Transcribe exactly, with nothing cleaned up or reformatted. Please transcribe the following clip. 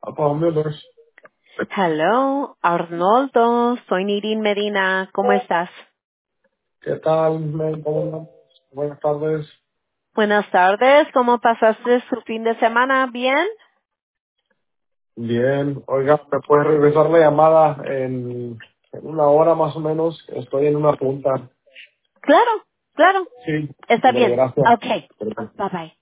Paul Miller. Hello, Arnoldo, soy Nirin Medina, ¿cómo estás? ¿Qué tal, men? ¿Cómo andamos? Buenas tardes. Buenas tardes, ¿cómo pasaste su fin de semana? ¿Bien? Bien. Oiga, ¿me puede regresar la llamada en, en una hora más o menos? Estoy en una punta. Claro, claro, Sí. está Hombre, bien. gracias. Okay, Perfecto. bye bye.